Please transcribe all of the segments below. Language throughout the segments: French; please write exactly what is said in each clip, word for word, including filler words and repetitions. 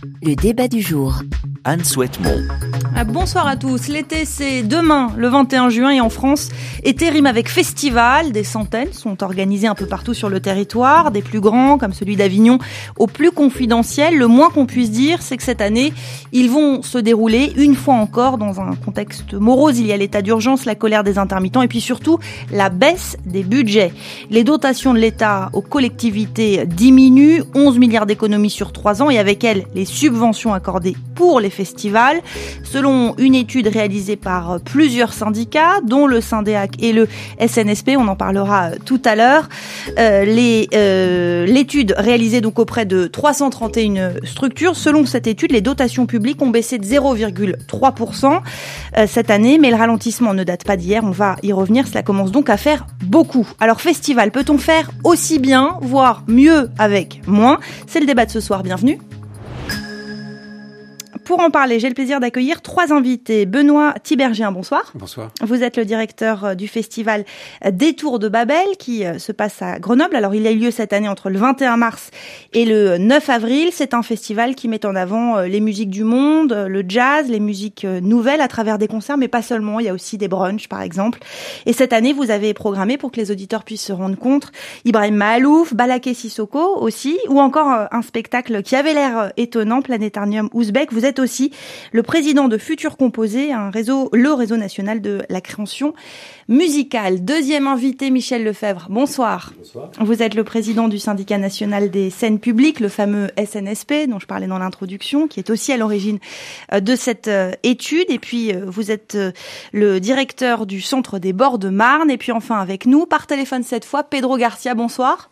Le débat du jour. Anne Souhaitemont. Bonsoir à tous. L'été, c'est demain, le vingt et un juin, et en France, été rime avec festival. Des centaines sont organisés un peu partout sur le territoire, des plus grands, comme celui d'Avignon, aux plus confidentiels. Le moins qu'on puisse dire, c'est que cette année, ils vont se dérouler une fois encore dans un contexte morose. Il y a l'état d'urgence, la colère des intermittents et puis surtout la baisse des budgets. Les dotations de l'État aux collectivités diminuent, onze milliards d'économies sur trois ans et avec elles, les subventions accordées pour les festivals. Selon une étude réalisée par plusieurs syndicats, dont le Syndéac et le S N S P, on en parlera tout à l'heure, euh, les, euh, l'étude réalisée donc auprès de trois cent trente et une structures, selon cette étude, les dotations publiques ont baissé de zéro virgule trois pour cent euh, cette année, mais le ralentissement ne date pas d'hier, on va y revenir, cela commence donc à faire beaucoup. Alors festival, peut-on faire aussi bien, voire mieux avec moins ? C'est le débat de ce soir, bienvenue. Pour en parler, j'ai le plaisir d'accueillir trois invités. Benoît Tiberghien, bonsoir. Bonsoir. Vous êtes le directeur du festival Détour de Babel qui se passe à Grenoble. Alors, il a eu lieu cette année entre le vingt et un mars et le neuf avril. C'est un festival qui met en avant les musiques du monde, le jazz, les musiques nouvelles à travers des concerts, mais pas seulement. Il y a aussi des brunchs, par exemple. Et cette année, vous avez programmé, pour que les auditeurs puissent se rendre compte, Ibrahim Mahalouf, Balaké Sissoko aussi, ou encore un spectacle qui avait l'air étonnant, Planétarium Ouzbek. Vous êtes aussi le président de Futur Composé, un réseau, le réseau national de la création musicale. Deuxième invité, Michel Lefebvre. Bonsoir. Bonsoir. Vous êtes le président du syndicat national des scènes publiques, le fameux S N S P, dont je parlais dans l'introduction, qui est aussi à l'origine de cette étude. Et puis, vous êtes le directeur du Centre des Bords de Marne. Et puis, enfin, avec nous, par téléphone cette fois, Pedro Garcia. Bonsoir.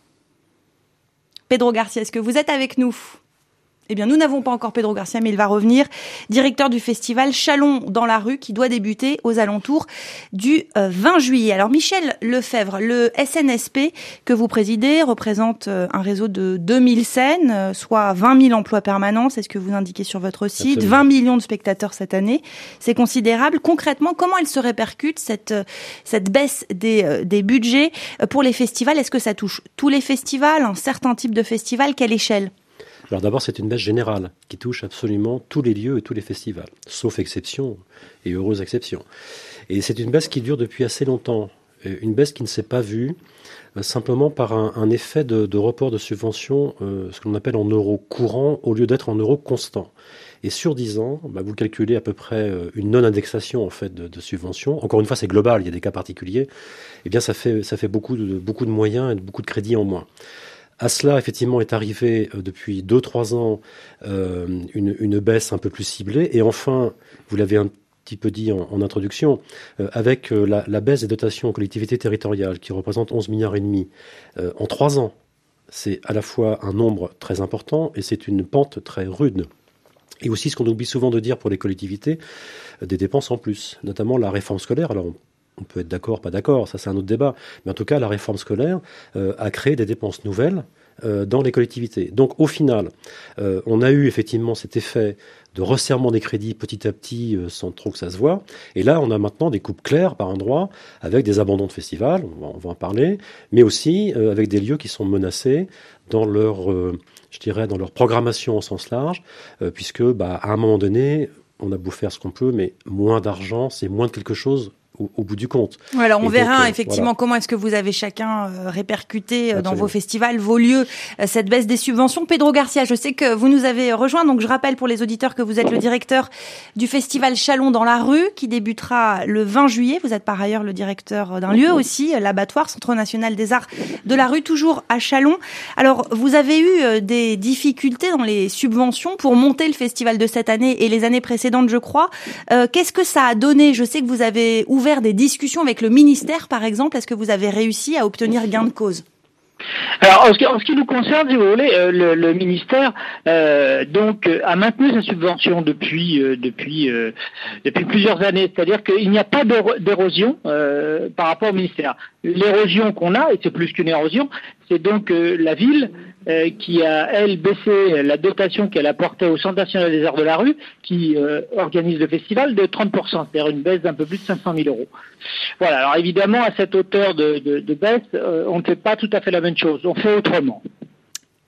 Pedro Garcia, est-ce que vous êtes avec nous ? Eh bien, nous n'avons pas encore Pedro Garcia, mais il va revenir, directeur du festival Chalon dans la rue, qui doit débuter aux alentours du vingt juillet. Alors, Michel Lefebvre, le S N S P que vous présidez représente un réseau de deux mille scènes, soit vingt mille emplois permanents, c'est ce que vous indiquez sur votre site, Absolument. vingt millions de spectateurs cette année. C'est considérable. Concrètement, comment elle se répercute, cette, cette baisse des, des budgets pour les festivals ? Est-ce que ça touche tous les festivals, un certain type de festival ? Quelle échelle ? Alors d'abord, c'est une baisse générale qui touche absolument tous les lieux et tous les festivals, sauf exception et heureuse exception. Et c'est une baisse qui dure depuis assez longtemps, une baisse qui ne s'est pas vue euh, simplement par un, un effet de, de report de subventions, euh, ce que l'on appelle en euros courants, au lieu d'être en euros constants. Et sur dix ans, bah, vous calculez à peu près une non-indexation en fait de, de subventions. Encore une fois, c'est global, il y a des cas particuliers. Eh bien, ça fait ça fait beaucoup de beaucoup de moyens et de beaucoup de crédits en moins. À cela, effectivement, est arrivé euh, depuis deux trois ans euh, une, une baisse un peu plus ciblée. Et enfin, vous l'avez un petit peu dit en, en introduction, euh, avec euh, la, la baisse des dotations aux collectivités territoriales, qui représente onze milliards et demi euh, en trois ans. C'est à la fois un nombre très important et c'est une pente très rude. Et aussi, ce qu'on oublie souvent de dire pour les collectivités, euh, des dépenses en plus, notamment la réforme scolaire. Alors, on On peut être d'accord, pas d'accord, ça c'est un autre débat. Mais en tout cas, la réforme scolaire euh, a créé des dépenses nouvelles euh, dans les collectivités. Donc au final, euh, on a eu effectivement cet effet de resserrement des crédits petit à petit, euh, sans trop que ça se voit. Et là, on a maintenant des coupes claires par endroits, avec des abandons de festivals, on va, on va en parler, mais aussi euh, avec des lieux qui sont menacés dans leur, euh, je dirais, dans leur programmation au sens large, euh, puisque bah, à un moment donné, on a beau faire ce qu'on peut, mais moins d'argent, c'est moins de quelque chose Au, au bout du compte. Ouais, alors on et verra donc, euh, effectivement voilà. comment est-ce que vous avez chacun euh, répercuté euh, dans vos festivals, vos lieux, euh, cette baisse des subventions. Pedro Garcia, je sais que vous nous avez rejoint, donc je rappelle pour les auditeurs que vous êtes le directeur du festival Chalon dans la rue, qui débutera le vingt juillet. Vous êtes par ailleurs le directeur d'un lieu aussi, l'abattoir, Centre national des arts de la rue, toujours à Chalon. Alors, vous avez eu des difficultés dans les subventions pour monter le festival de cette année et les années précédentes, je crois. Euh, qu'est-ce que ça a donné ? Je sais que vous avez ouvert des discussions avec le ministère, par exemple. Est-ce que vous avez réussi à obtenir gain de cause ? Alors, en ce, qui, en ce qui nous concerne, si vous voulez, euh, le, le ministère euh, donc euh, a maintenu sa subvention depuis euh, depuis euh, depuis plusieurs années. C'est-à-dire qu'il n'y a pas d'érosion euh, par rapport au ministère. L'érosion qu'on a, et c'est plus qu'une érosion, c'est donc euh, la ville euh, qui a, elle, baissé la dotation qu'elle apportait au Centre national des arts de la rue, qui euh, organise le festival, de trente pour cent, c'est-à-dire une baisse d'un peu plus de cinq cent mille euros. Voilà, alors évidemment, à cette hauteur de, de, de baisse, euh, on ne fait pas tout à fait la même chose, on fait autrement.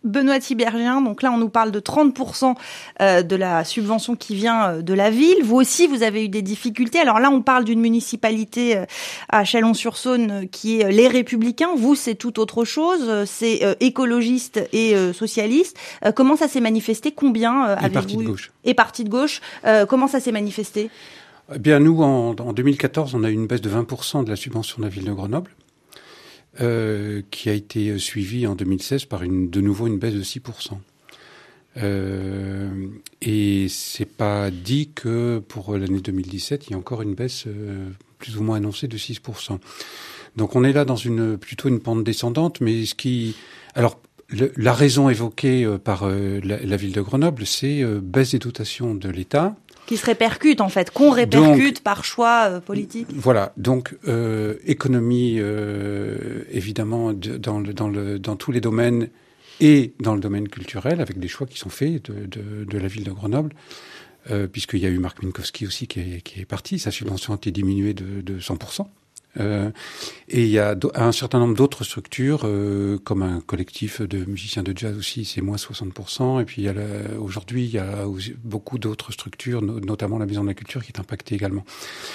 Benoît Tiberghien, donc là on nous parle de trente pour cent de la subvention qui vient de la ville. Vous aussi, vous avez eu des difficultés. Alors là, on parle d'une municipalité à Chalon-sur-Saône qui est Les Républicains. Vous, c'est tout autre chose. C'est écologiste et socialiste. Comment ça s'est manifesté? Combien avez-vous? Et parti de gauche. Et parti de gauche. Comment ça s'est manifesté? Eh bien, nous, en, en deux mille quatorze, on a eu une baisse de vingt pour cent de la subvention de la ville de Grenoble. Euh, qui a été suivi en deux mille seize par une, de nouveau une baisse de six pour cent. Euh, et c'est pas dit que pour l'année deux mille dix-sept, il y a encore une baisse euh, plus ou moins annoncée de six pour cent. Donc on est là dans une plutôt une pente descendante, mais ce qui, alors le, la raison évoquée par euh, la, la ville de Grenoble, c'est euh, baisse des dotations de l'État. Qui se répercute, en fait, qu'on répercute donc, par choix euh, politique. Voilà, donc euh, économie, euh, évidemment, de, dans, le, dans, le, dans tous les domaines et dans le domaine culturel, avec des choix qui sont faits de, de, de la ville de Grenoble, euh, puisqu'il y a eu Marc Minkowski aussi qui est, qui est parti, sa subvention a été diminuée de, de cent pour cent. Euh, et il y a un certain nombre d'autres structures, euh, comme un collectif de musiciens de jazz aussi, c'est moins soixante pour cent. Et puis il y a la, aujourd'hui, il y a beaucoup d'autres structures, no, notamment la Maison de la Culture, qui est impactée également.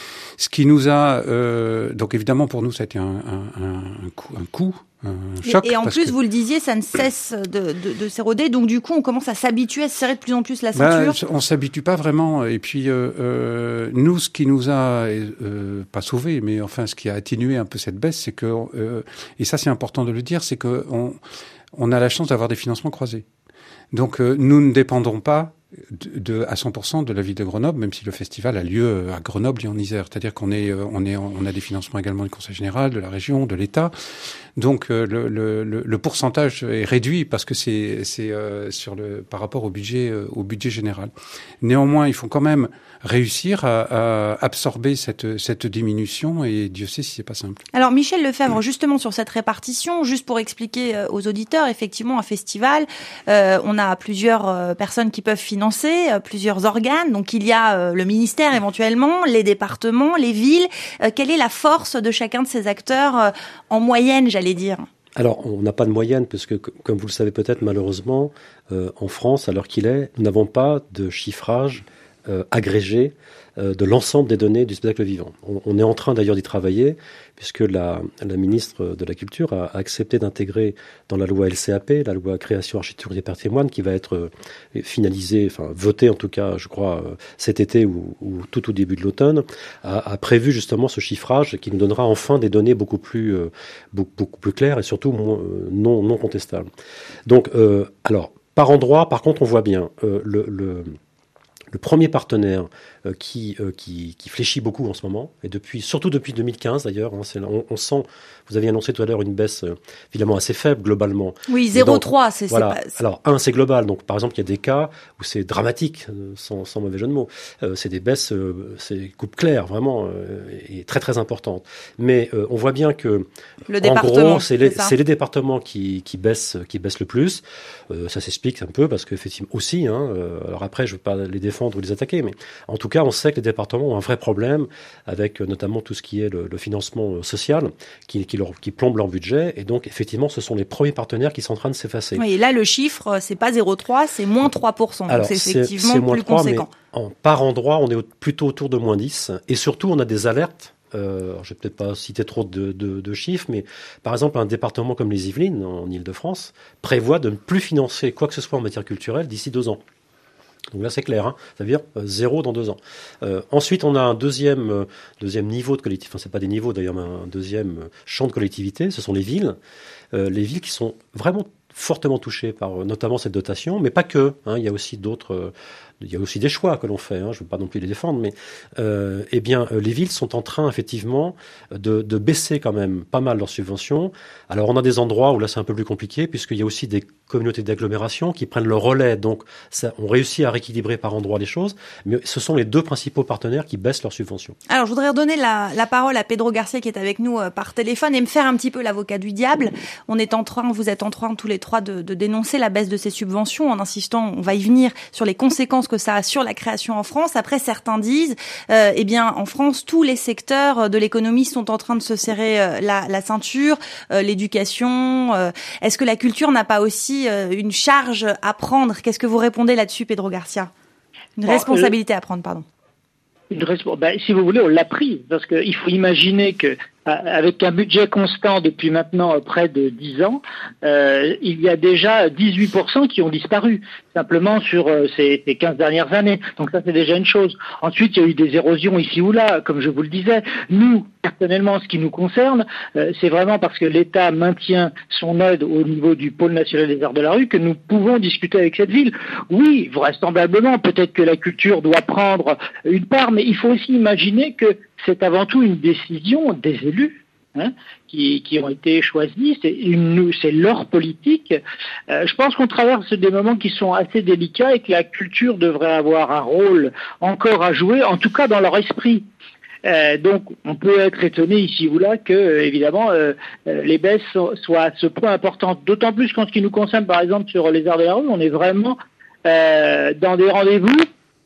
Ce qui nous a, euh, donc évidemment pour nous, ça a été un, un, un, un coup, un coup, un choc. Et, et en plus, que, vous le disiez, ça ne cesse de, de, de s'éroder. Donc du coup, on commence à s'habituer, à se serrer de plus en plus la ceinture. Ben, on s'habitue pas vraiment. Et puis euh, euh, nous, ce qui nous a euh, pas sauvé, mais enfin, ce qui a atténué un peu cette baisse, c'est que, euh, et ça c'est important de le dire, c'est que on, on a la chance d'avoir des financements croisés. Donc euh, nous ne dépendons pas De, de, à cent pour cent de la ville de Grenoble, même si le festival a lieu à Grenoble et en Isère. C'est-à-dire qu'on est, on est, on a des financements également du Conseil général, de la région, de l'État. Donc le, le, le, le pourcentage est réduit parce que c'est, c'est euh, sur le, par rapport au budget, euh, au budget général. Néanmoins, il faut quand même réussir à, à absorber cette, cette diminution et Dieu sait si c'est pas simple. Alors Michel Lefebvre, justement sur cette répartition, juste pour expliquer aux auditeurs, effectivement un festival, euh, on a plusieurs euh, personnes qui peuvent financer, euh, plusieurs organes. Donc il y a euh, le ministère éventuellement, les départements, les villes. Euh, quelle est la force de chacun de ces acteurs euh, en moyenne, j'allais dire? Alors, on n'a pas de moyenne, parce que, comme vous le savez peut-être, malheureusement, euh, en France, à l'heure qu'il est, nous n'avons pas de chiffrage euh, agrégé euh, de l'ensemble des données du spectacle vivant. On, on est en train d'ailleurs d'y travailler, puisque la, la ministre de la Culture a, a accepté d'intégrer dans la loi L C A P, la loi Création, Architecture et Patrimoine, qui va être euh, finalisée, enfin votée en tout cas, je crois, euh, cet été ou, ou tout au début de l'automne, a, a prévu justement ce chiffrage qui nous donnera enfin des données beaucoup plus, euh, beaucoup, beaucoup plus claires et surtout moins, euh, non, non contestables. Donc, euh, alors, par endroit, par contre, on voit bien euh, le... le Le premier partenaire euh, qui, euh, qui, qui fléchit beaucoup en ce moment, et depuis, surtout depuis deux mille quinze d'ailleurs, hein, c'est, on, on sent, vous aviez annoncé tout à l'heure une baisse euh, évidemment assez faible globalement. Oui, zéro virgule trois, c'est, voilà. c'est pas... C'est... Alors, un, c'est global, donc par exemple, il y a des cas où c'est dramatique, euh, sans, sans mauvais jeu de mots. Euh, c'est des baisses, euh, c'est coupe claire, vraiment, euh, et très très importantes. Mais euh, on voit bien que, le en gros, c'est les, c'est, c'est les départements qui, qui, baissent, qui baissent le plus. Euh, ça s'explique un peu parce qu'effectivement aussi, hein, euh, alors après, je ne veux pas les défendre ou les attaquer, mais en tout cas, on sait que les départements ont un vrai problème avec euh, notamment tout ce qui est le, le financement euh, social qui, qui, leur, qui plombe leur budget, et donc effectivement, ce sont les premiers partenaires qui sont en train de s'effacer. Oui, et là, le chiffre, c'est pas zéro virgule trois, c'est moins trois pour cent, donc alors, c'est effectivement c'est, c'est plus trois, conséquent. Mais en, par endroit, on est au, plutôt autour de moins dix, et surtout, on a des alertes. Euh, je vais peut-être pas citer trop de, de, de chiffres, mais par exemple, un département comme les Yvelines, en Ile-de-France, prévoit de ne plus financer quoi que ce soit en matière culturelle d'ici deux ans. Donc là, c'est clair, hein, ça veut dire euh, zéro dans deux ans. Euh, ensuite, on a un deuxième, euh, deuxième niveau de collectivité, enfin, c'est pas des niveaux d'ailleurs, mais un deuxième champ de collectivité, ce sont les villes. Euh, les villes qui sont vraiment fortement touchées par euh, notamment cette dotation, mais pas que. Hein, il y a aussi d'autres... Euh, il y a aussi des choix que l'on fait, hein, je ne veux pas non plus les défendre, mais euh, eh bien, les villes sont en train, effectivement, de, de baisser quand même pas mal leurs subventions. Alors, on a des endroits où là, c'est un peu plus compliqué, puisqu'il y a aussi des communautés d'agglomération qui prennent le relais. Donc, ça, on réussit à rééquilibrer par endroits les choses, mais ce sont les deux principaux partenaires qui baissent leurs subventions. Alors, je voudrais redonner la, la parole à Pedro Garcia, qui est avec nous euh, par téléphone, et me faire un petit peu l'avocat du diable. On est en train, vous êtes en train tous les trois de, de dénoncer la baisse de ces subventions, en insistant, on va y venir, sur les conséquences conséquences que ça a sur la création en France. Après, certains disent, euh, eh bien, en France, tous les secteurs de l'économie sont en train de se serrer euh, la, la ceinture, euh, l'éducation. Euh, est-ce que la culture n'a pas aussi euh, une charge à prendre? Qu'est-ce que vous répondez là-dessus, Pedro Garcia? Une bon, responsabilité euh, à prendre, pardon. Une resp- ben, si vous voulez, on l'a prise, parce qu'il faut imaginer que avec un budget constant depuis maintenant près de dix ans, euh, il y a déjà dix-huit pour cent qui ont disparu, simplement sur euh, ces, ces quinze dernières années. Donc ça, c'est déjà une chose. Ensuite, il y a eu des érosions ici ou là, comme je vous le disais. Nous, personnellement, ce qui nous concerne, euh, c'est vraiment parce que l'État maintient son aide au niveau du pôle national des arts de la rue que nous pouvons discuter avec cette ville. Oui, vraisemblablement, peut-être que la culture doit prendre une part, mais il faut aussi imaginer que c'est avant tout une décision des élus hein, qui, qui ont été choisis. C'est, une, c'est leur politique. Euh, je pense qu'on traverse des moments qui sont assez délicats et que la culture devrait avoir un rôle encore à jouer, en tout cas dans leur esprit. Euh, donc, on peut être étonné ici ou là que, euh, évidemment, euh, euh, les baisses so- soient à ce point importantes. D'autant plus qu'en ce qui nous concerne, par exemple, sur les arts de la rue, on est vraiment euh, dans des rendez-vous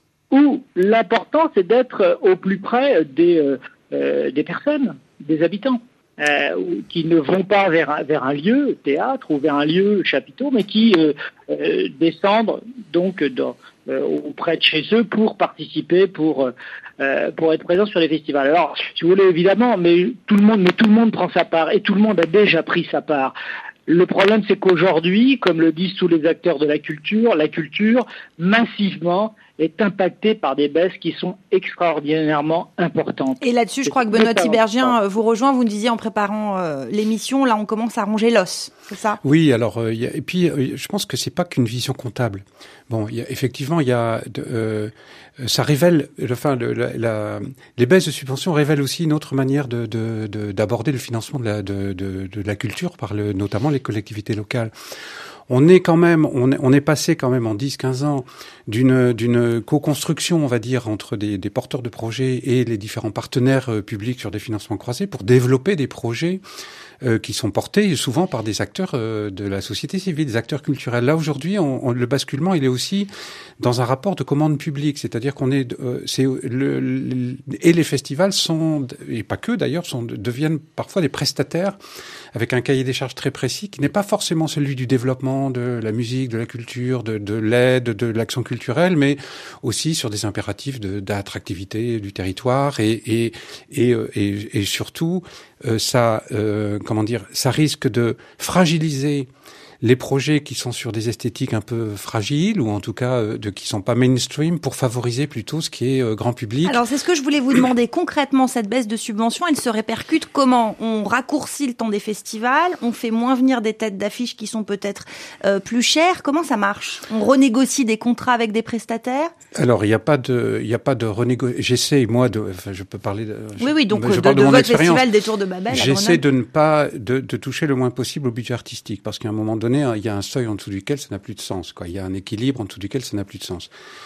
où l'important, c'est d'être au plus près des, euh, euh, des personnes, des habitants, euh, qui ne vont pas vers un, vers un lieu, théâtre, ou vers un lieu, chapiteau, mais qui euh, euh, descendent donc dans, euh, auprès de chez eux pour participer, pour, euh, pour être présents sur les festivals. Alors, si vous voulez, évidemment, mais tout le monde, mais tout le monde prend sa part, et tout le monde a déjà pris sa part. Le problème, c'est qu'aujourd'hui, comme le disent tous les acteurs de la culture, la culture, massivement, est impactée par des baisses qui sont extraordinairement importantes. Et là-dessus, je crois que Benoît Tiberghien vous rejoint. Vous nous disiez en préparant euh, l'émission, là, on commence à ronger l'os, c'est ça? Oui, alors, euh, y a, et puis, euh, je pense que c'est pas qu'une vision comptable. Bon, y a, effectivement, il y a, de, euh, ça révèle, enfin, le, la, la, les baisses de subventions révèlent aussi une autre manière de, de, de, d'aborder le financement de la, de, de, de la culture par le, notamment les collectivités locales. On est quand même, on est, on est passé quand même en dix quinze ans d'une, d'une co-construction, on va dire, entre des, des porteurs de projets et les différents partenaires euh, publics sur des financements croisés pour développer des projets euh, qui sont portés souvent par des acteurs euh, de la société civile, des acteurs culturels. Là, aujourd'hui, on, on, le basculement, il est aussi dans un rapport de commande publique, c'est-à-dire qu'on est, euh, c'est le, le, et les festivals sont, et pas que d'ailleurs, sont, deviennent parfois des prestataires avec un cahier des charges très précis qui n'est pas forcément celui du développement de la musique, de la culture, de, de l'aide, de l'action culturelle, mais aussi sur des impératifs de, d'attractivité du territoire et, et, et, et, et surtout, euh, ça, euh, comment dire, ça risque de fragiliser les projets qui sont sur des esthétiques un peu fragiles ou en tout cas euh, de qui sont pas mainstream pour favoriser plutôt ce qui est euh, grand public. Alors c'est ce que je voulais vous demander concrètement, cette baisse de subventions, elle se répercute comment? On raccourcit le temps des festivals, on fait moins venir des têtes d'affiche qui sont peut-être euh, plus chères. Comment ça marche? On renégocie des contrats avec des prestataires? Alors il n'y a pas de il y a pas de renégociation. J'essaie moi de enfin je peux parler de je, Oui oui donc je de, parle de, de, de votre festival des Tours de Babel. J'essaie de ne pas de, de toucher le moins possible au budget artistique parce qu'à un moment donné il y a un seuil en dessous duquel ça n'a plus de sens, quoi. Il y a un équilibre en dessous duquel ça n'a plus de sens.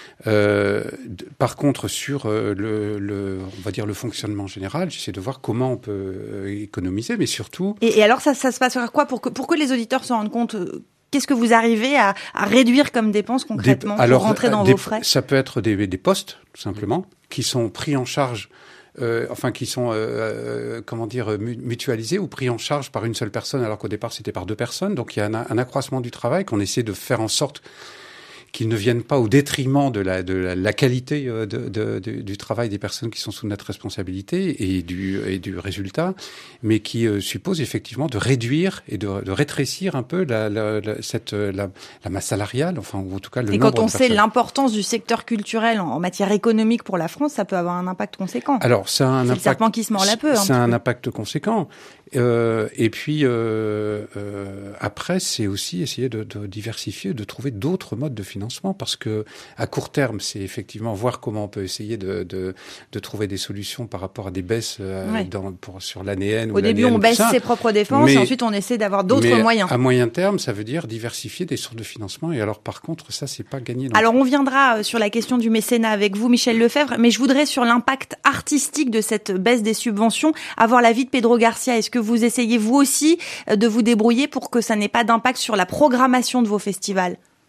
Euh, d- par contre, sur euh, le, le, on va dire le fonctionnement général, j'essaie de voir comment on peut euh, économiser, mais surtout. Et, et alors ça, ça se passe par quoi pour que pour que les auditeurs se rendent compte? Euh, Qu'est-ce que vous arrivez à, à réduire comme dépenses concrètement des, alors, pour rentrer dans des, vos frais? Ça peut être des, des postes, tout simplement, qui sont pris en charge. Euh, enfin, qui sont, euh, euh, comment dire, mutualisés ou pris en charge par une seule personne, alors qu'au départ c'était par deux personnes. Donc il y a un, un accroissement du travail qu'on essaie de faire en sorte qu'ils ne viennent pas au détriment de la, de la, la qualité de, de, de, du travail des personnes qui sont sous notre responsabilité et du, et du résultat, mais qui euh, suppose effectivement de réduire et de, de rétrécir un peu la, la, la, cette, la, la masse salariale, enfin, ou en tout cas le et nombre de quand on personnes. sait l'importance du secteur culturel en, en matière économique pour la France, ça peut avoir un impact conséquent. Alors, ça a un c'est impact, le serpent qui se mord la queue. C'est un peu. impact conséquent. Euh, et puis euh, euh, après, c'est aussi essayer de, de diversifier, de trouver d'autres modes de financement, parce que à court terme, c'est effectivement voir comment on peut essayer de, de, de trouver des solutions par rapport à des baisses euh, ouais. dans, pour, sur l'année N. Au début, on baisse ses propres dépenses, mais, et ensuite on essaie d'avoir d'autres mais moyens. À moyen terme, ça veut dire diversifier des sources de financement. Et alors, par contre, ça, c'est pas gagné. Alors, on viendra sur la question du mécénat avec vous, Michel Lefebvre, mais je voudrais sur l'impact artistique de cette baisse des subventions avoir l'avis de Pedro Garcia. Est-ce que vous essayez vous aussi de vous débrouiller pour que ça n'ait pas d'impact sur la programmation de vos festivals?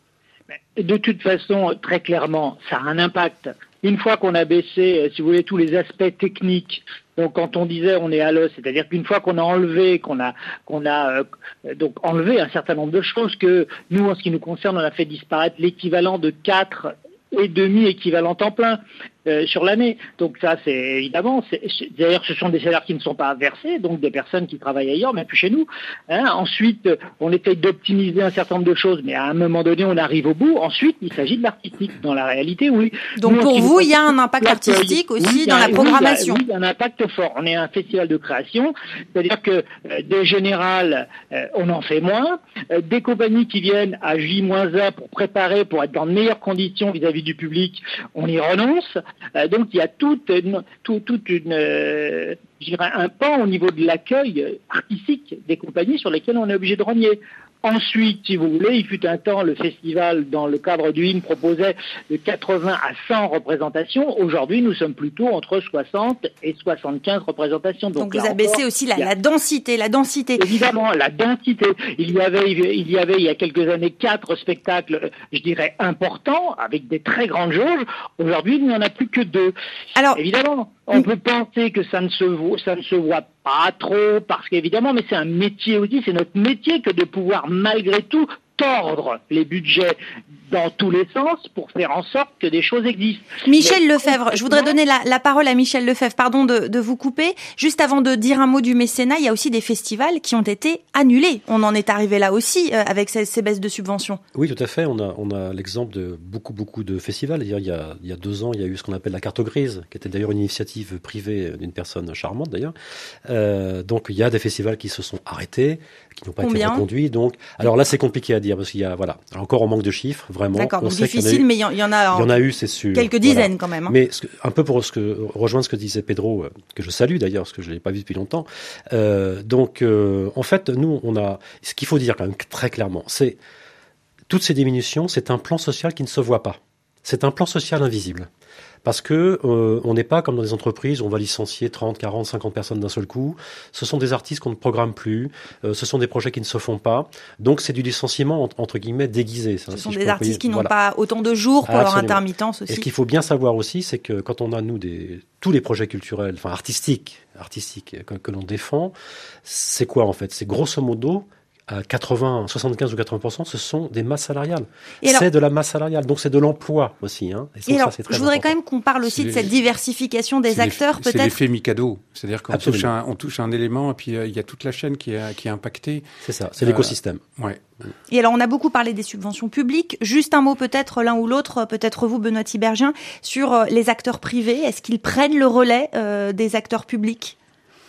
De toute façon, très clairement, ça a un impact. Une fois qu'on a baissé, si vous voulez, tous les aspects techniques, donc quand on disait on est à l'os, c'est-à-dire qu'une fois qu'on a enlevé, qu'on a, qu'on a euh, donc enlevé un certain nombre de choses, que nous, en ce qui nous concerne, on a fait disparaître l'équivalent de quatre et demi équivalent temps plein euh, sur l'année. Donc ça, c'est évidemment, c'est, d'ailleurs, ce sont des salaires qui ne sont pas versés, donc des personnes qui travaillent ailleurs, mais plus chez nous. Hein. Ensuite, on essaye d'optimiser un certain nombre de choses, mais à un moment donné, on arrive au bout. Ensuite, il s'agit de l'artistique. Dans la réalité, oui. Donc nous, pour vous, il y a un impact artistique aussi oui, dans la programmation. Oui, il y a un impact fort. On est un festival de création, c'est-à-dire que euh, des générales, euh, on en fait moins. Euh, des compagnies qui viennent à J moins un pour préparer, pour être dans de meilleures conditions vis-à-vis du public, on y renonce. Euh, donc il y a toute une, tout, toute une, euh, je dirais un pan au niveau de l'accueil artistique des compagnies sur lesquelles on est obligé de rogner. Ensuite, si vous voulez, il fut un temps, le festival, dans le cadre du I N, proposait de quatre-vingts à cent représentations. Aujourd'hui, nous sommes plutôt entre soixante et soixante-quinze représentations. Donc, Donc vous abaissez aussi la, a... la densité, la densité. Évidemment, la densité. Il y avait, il y avait, il y a quelques années, quatre spectacles, je dirais, importants, avec des très grandes jauges. Aujourd'hui, il n'y en a plus que deux. Alors, évidemment, on peut penser que ça ne se voit, ça ne se voit pas trop, parce qu'évidemment, mais c'est un métier aussi, c'est notre métier que de pouvoir malgré tout tordre les budgets dans tous les sens pour faire en sorte que des choses existent. Michel Mais, Lefebvre, je voudrais donner la, la parole à Michel Lefebvre, pardon de, de vous couper. Juste avant de dire un mot du mécénat, il y a aussi des festivals qui ont été annulés. On en est arrivé là aussi euh, avec ces, ces baisses de subventions. Oui, tout à fait. On a, on a l'exemple de beaucoup, beaucoup de festivals. Il y a, il y a deux ans, il y a eu ce qu'on appelle la carte grise, qui était d'ailleurs une initiative privée d'une personne charmante d'ailleurs. Euh, donc il y a des festivals qui se sont arrêtés, qui n'ont pas Combien été reconduits. Donc, alors là, c'est compliqué à dire parce qu'il y a, voilà, alors encore on manque de chiffres, vraiment. D'accord, on donc sait difficile, eu, mais il y en a, il y en a eu, c'est sûr. Quelques dizaines voilà. quand même. Hein. Mais ce que, un peu pour ce que, rejoindre ce que disait Pedro, euh, que je salue d'ailleurs, parce que je l'ai pas vu depuis longtemps. Euh, donc, euh, en fait, nous, on a, ce qu'il faut dire quand même très clairement, c'est toutes ces diminutions, c'est un plan social qui ne se voit pas. C'est un plan social invisible. Parce que euh, on n'est pas comme dans des entreprises où on va licencier trente, quarante, cinquante personnes d'un seul coup. Ce sont des artistes qu'on ne programme plus. Euh, ce sont des projets qui ne se font pas. Donc c'est du licenciement entre guillemets déguisé. Ce hein, sont si des artistes payer. qui n'ont voilà. pas autant de jours pour Absolument. leur intermittence aussi. Et ce qu'il faut bien savoir aussi, c'est que quand on a nous des tous les projets culturels, enfin artistiques, artistiques que, que l'on défend, c'est quoi en fait? C'est grosso modo à quatre-vingts, soixante-quinze ou quatre-vingts pour cent, ce sont des masses salariales. Et c'est alors, de la masse salariale, donc c'est de l'emploi aussi. Hein. Et, et ça, alors, c'est très je voudrais important. quand même qu'on parle aussi c'est de cette diversification des acteurs, peut-être. C'est l'effet Mikado, c'est-à-dire qu'on touche un, on touche un élément et puis il euh, y a toute la chaîne qui est, qui est impactée. C'est ça, c'est euh, l'écosystème. Ouais. Et alors, on a beaucoup parlé des subventions publiques. Juste un mot peut-être l'un ou l'autre, peut-être vous, Benoît Tiberghien, sur les acteurs privés. Est-ce qu'ils prennent le relais euh, des acteurs publics ?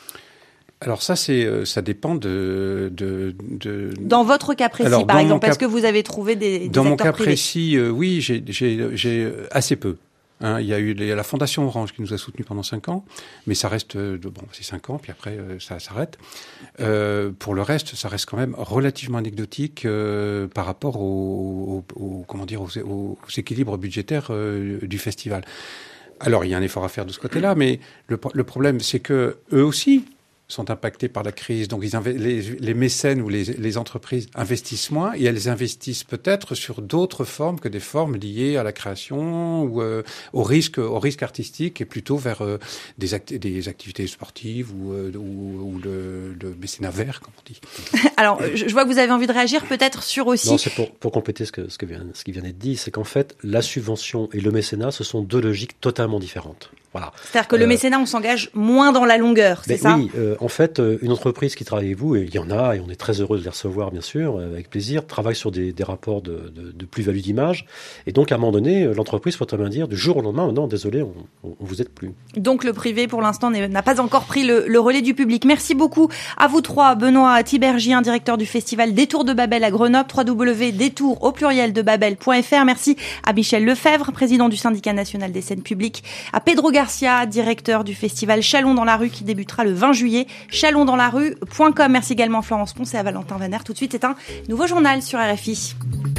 Alors ça, c'est, ça dépend de, de, de... Dans votre cas précis, Alors, par exemple, cas... est-ce que vous avez trouvé des, des Dans acteurs mon cas privés précis, euh, oui, j'ai, j'ai, j'ai assez peu. Hein, il y a eu les, la Fondation Orange qui nous a soutenus pendant cinq ans, mais ça reste, euh, bon, c'est cinq ans, puis après euh, ça s'arrête. Euh, pour le reste, ça reste quand même relativement anecdotique euh, par rapport au, au, au comment dire, aux, aux équilibres budgétaires euh, du festival. Alors il y a un effort à faire de ce côté-là, mais le, le problème, c'est que eux aussi sont impactés par la crise. Donc, ils inv- les, les mécènes ou les, les entreprises investissent moins et elles investissent peut-être sur d'autres formes que des formes liées à la création ou euh, au risque, au risque artistique et plutôt vers euh, des, act- des activités sportives ou, euh, ou, ou le, le mécénat vert, comme on dit. Alors, je vois que vous avez envie de réagir peut-être sur aussi... Non, c'est pour, pour compléter ce, que, ce, que vient, ce qui vient d'être dit, c'est qu'en fait, la subvention et le mécénat, ce sont deux logiques totalement différentes. Voilà. C'est-à-dire que euh, le mécénat, on s'engage moins dans la longueur, c'est ben ça ? Oui, euh, en fait, euh, une entreprise qui travaille avec vous, et il y en a, et on est très heureux de les recevoir, bien sûr, euh, avec plaisir, travaille sur des, des rapports de, de, de plus-value d'image, et donc à un moment donné, euh, l'entreprise peut très bien dire, du jour au lendemain, non, désolé, on, on, on vous aide plus. Donc le privé, pour l'instant, n'a pas encore pris le, le relais du public. Merci beaucoup à vous trois, Benoît Tiberghien, directeur du festival Détour de Babel à Grenoble, w w w point détour au pluriel de babel point f r. Merci à Michel Lefebvre, président du syndicat national des scènes publiques, à Pedro Garcia, directeur du festival Chalon dans la rue qui débutera le vingt juillet, chalon dans la rue point com. Merci également à Florence Ponce et à Valentin Vaner. Tout de suite, c'est un nouveau journal sur R F I.